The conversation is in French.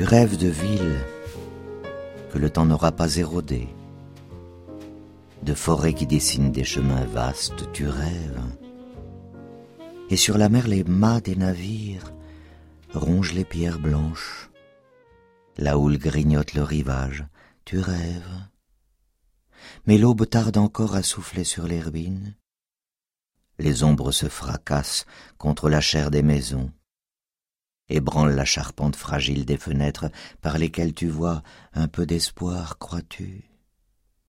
rêves de villes que le temps n'aura pas érodées, de forêts qui dessinent des chemins vastes, tu rêves. Et sur la mer les mâts des navires rongent les pierres blanches, la houle grignote le rivage, tu rêves. Mais l'aube tarde encore à souffler sur l'hermine, les ombres se fracassent contre la chair des maisons, ébranlent la charpente fragile des fenêtres par lesquelles tu vois un peu d'espoir, crois-tu?